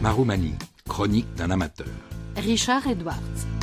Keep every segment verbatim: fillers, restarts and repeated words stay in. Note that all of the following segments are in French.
Ma Roumanie, chronique d'un amateur. Richard Edwards.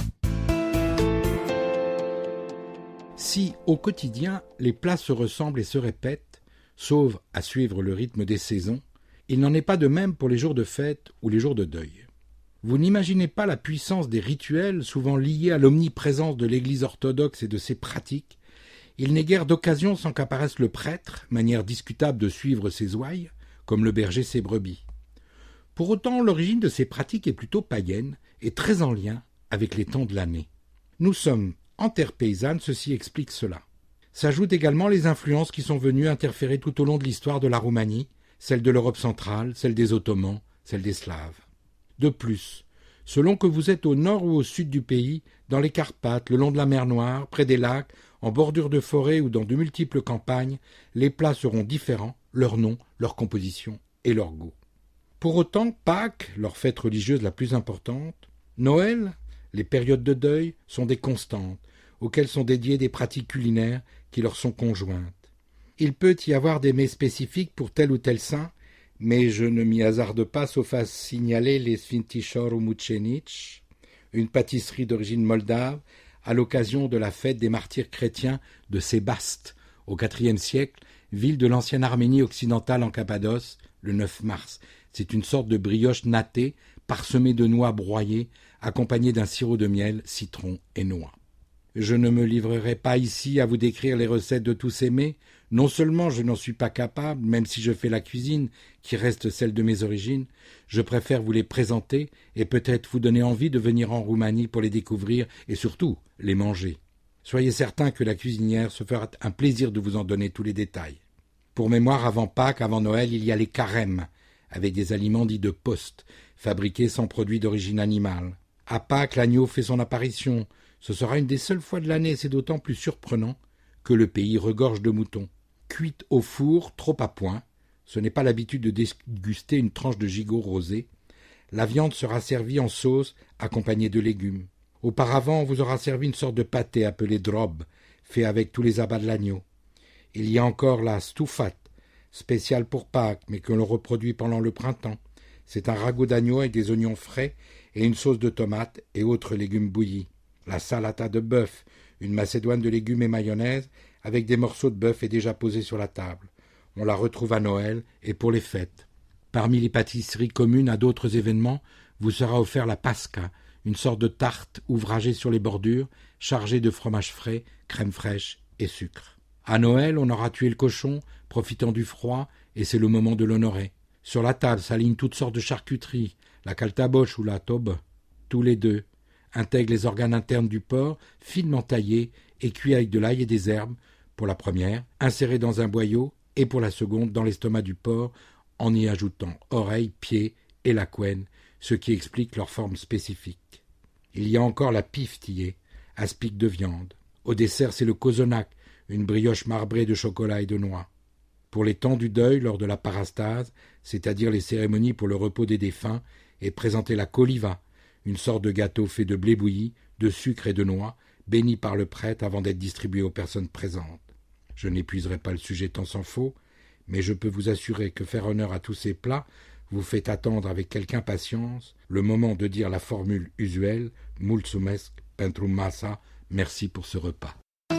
Si, au quotidien, les plats se ressemblent et se répètent, sauf à suivre le rythme des saisons, il n'en est pas de même pour les jours de fête ou les jours de deuil. Vous n'imaginez pas la puissance des rituels, souvent liés à l'omniprésence de l'Église orthodoxe et de ses pratiques. Il n'est guère d'occasion sans qu'apparaisse le prêtre, manière discutable de suivre ses ouailles, comme le berger ses brebis. Pour autant, l'origine de ces pratiques est plutôt païenne et très en lien avec les temps de l'année. Nous sommes en terre paysanne, ceci explique cela. S'ajoutent également les influences qui sont venues interférer tout au long de l'histoire de la Roumanie, celle de l'Europe centrale, celle des Ottomans, celle des Slaves. De plus, selon que vous êtes au nord ou au sud du pays, dans les Carpates, le long de la mer Noire, près des lacs, en bordure de forêt ou dans de multiples campagnes, les plats seront différents, leur nom, leur composition et leur goût. Pour autant, Pâques, leur fête religieuse la plus importante, Noël, les périodes de deuil, sont des constantes, auxquelles sont dédiées des pratiques culinaires qui leur sont conjointes. Il peut y avoir des mets spécifiques pour tel ou tel saint, mais je ne m'y hasarde pas sauf à signaler les Svintichor ou Mučenic, une pâtisserie d'origine moldave, à l'occasion de la fête des martyrs chrétiens de Sébaste, au quatrième siècle, ville de l'ancienne Arménie occidentale en Cappadoce, le neuf mars. C'est une sorte de brioche nattée, parsemée de noix broyées, accompagnée d'un sirop de miel, citron et noix. Je ne me livrerai pas ici à vous décrire les recettes de tous ces mets. Non seulement je n'en suis pas capable, même si je fais la cuisine, qui reste celle de mes origines, je préfère vous les présenter et peut-être vous donner envie de venir en Roumanie pour les découvrir et surtout les manger. Soyez certain que la cuisinière se fera un plaisir de vous en donner tous les détails. Pour mémoire, avant Pâques, avant Noël, il y a les carèmes, avec des aliments dits de poste, fabriqués sans produits d'origine animale. À Pâques, l'agneau fait son apparition. Ce sera une des seules fois de l'année, et c'est d'autant plus surprenant que le pays regorge de moutons. Cuite au four, trop à point, ce n'est pas l'habitude de déguster une tranche de gigot rosé. La viande sera servie en sauce, accompagnée de légumes. Auparavant, on vous aura servi une sorte de pâté appelé drob, fait avec tous les abats de l'agneau. Il y a encore la stoufat, spéciale pour Pâques, mais que l'on reproduit pendant le printemps. C'est un ragoût d'agneau avec des oignons frais et une sauce de tomates et autres légumes bouillis. La salata de bœuf, une macédoine de légumes et mayonnaise, avec des morceaux de bœuf est déjà posée sur la table. On la retrouve à Noël et pour les fêtes. Parmi les pâtisseries communes à d'autres événements, vous sera offert la pasca, une sorte de tarte ouvragée sur les bordures, chargée de fromage frais, crème fraîche et sucre. À Noël, on aura tué le cochon, profitant du froid, et c'est le moment de l'honorer. Sur la table s'alignent toutes sortes de charcuteries, la kaltaboche ou la tobe, tous les deux, intègrent les organes internes du porc, finement taillés et cuits avec de l'ail et des herbes, pour la première, insérés dans un boyau, et pour la seconde, dans l'estomac du porc, en y ajoutant oreilles, pieds et la couenne, ce qui explique leur forme spécifique. Il y a encore la piftillée, aspic de viande. Au dessert, c'est le kozonak, une brioche marbrée de chocolat et de noix. Pour les temps du deuil, lors de la parastase, c'est-à-dire les cérémonies pour le repos des défunts, est présentée la koliva, une sorte de gâteau fait de blé bouilli, de sucre et de noix, béni par le prêtre avant d'être distribué aux personnes présentes. Je n'épuiserai pas le sujet tant s'en faut, mais je peux vous assurer que faire honneur à tous ces plats vous fait attendre avec quelque impatience le moment de dire la formule usuelle « Mulțumesc pentru masa », merci pour ce repas.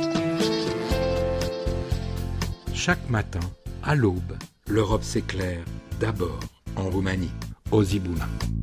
Chaque matin, à l'aube, l'Europe s'éclaire, d'abord en Roumanie, au Zibuna.